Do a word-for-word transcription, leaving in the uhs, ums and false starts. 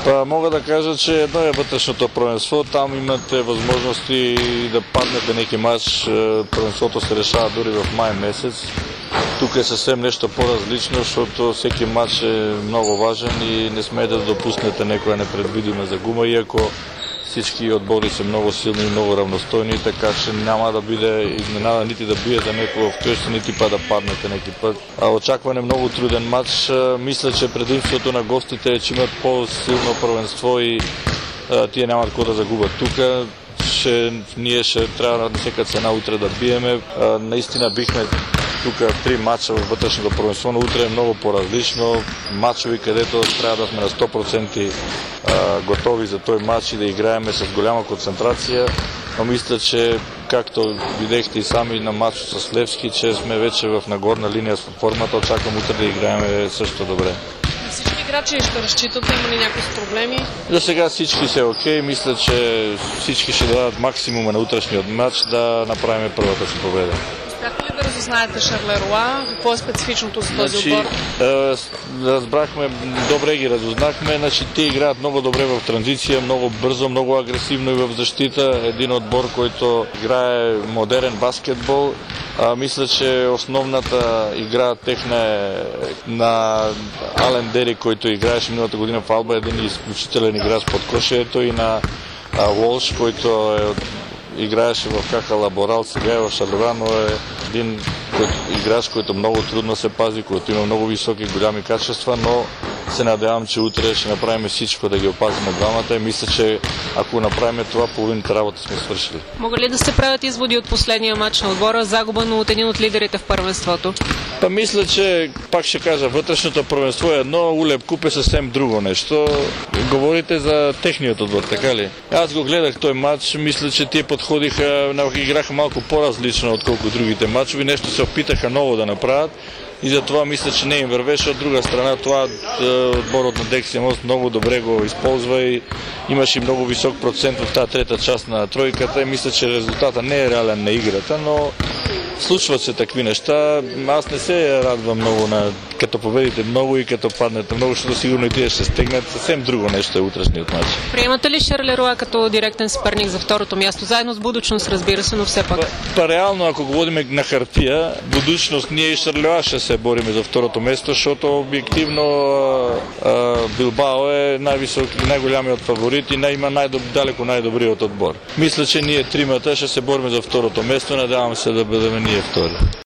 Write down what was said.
Па, мога да кажа, че едно е вътрешното първенство, там имате възможности да паднете неки мач, първенството се решава дори в май месец. Тук е съвсем нещо по-различно, защото всеки матч е много важен и не смеете да допуснете някоя непредвидима загуба, иако всички отбори са много силни и много равностойни, така че няма да биде изненада нити да биете някого вкъщи, нити па да паднете някой път. А очакване много труден матч. Мисля, че предимството на гостите е, че имат по-силно първенство и а, тия нямат какво да загубят. Тук ще, ние ще трябва на всяка цена утре да биеме. А, наистина бихме тук три матча във вътрешното първенство, но утре е много по-различно. Матчови, където трябва да сме на сто процента готови за този матч и да играеме с голяма концентрация. Но мисля, че както видяхте и сами на матч с Левски, че сме вече в нагорна линия с формата, очаквам утре да играеме също добре. Всички играчи ще разчитат, има ли някакви проблеми? За сега всички са окей. Мисля, че всички ще дадат максимума на утрешния матч да направим първата си победа. Успяхте ли да разузнаете Шарлеруа? Какво е специфичното за този значи, отбор? Е, разбрахме, добре ги разузнахме. Значи, те играят много добре в транзиция, много бързо, много агресивно и в защита. Един отбор, който играе модерен баскетбол. А, мисля, че основната игра техна е на Ален Дери, който играеше миналата година в Алба, един изключителен играч под кошието, и на Уолш, който е играеше в Каха Лаборал, сега е в Шарлеруа, но е един който, играч, който много трудно се пази, който има много високи и голями качества, но се надявам, че утре ще направим всичко да ги опазим двамата и мисля, че ако направим това, половината работа сме свършили. Мога ли да се правят изводи от последния матч на отбора, загуба, но от един от лидерите в първенството? Па мисля, че, пак ще кажа, вътрешното първенство е едно, Улеп Куп е съвсем друго нещо. Говорите за техният отбор, така ли? Аз го гледах този матч, мисля, че те подходиха, играха малко по-различно, отколко другите матчови, нещо се опитаха ново да направят. И затова мисля, че не им вървеше. От друга страна, това отборът на Дексия Мост много добре го използва и имаше много висок процент в тази трета част на тройката и мисля, че резултата не е реален на играта, но случват се такви неща. Аз не се радвам много на като победите много и като паднете много, защото сигурно и тия ще стегнат. Съвсем друго нещо е утрешният матч. Приемате ли Шарлеруа като директен съперник за второто място, заедно с Будучност, разбира се, но все пак? Па, па реално, ако говорим на хартия, Будучност, ние и Шарлеруа ще се бориме за второто място, защото обективно а, а, Билбао е най-висок, най-голямият фаворит и най- има най-далеко най-добрият отбор. Мисля, че ние тримата ще се бориме за второто място, надявам се да бъдем ние втори.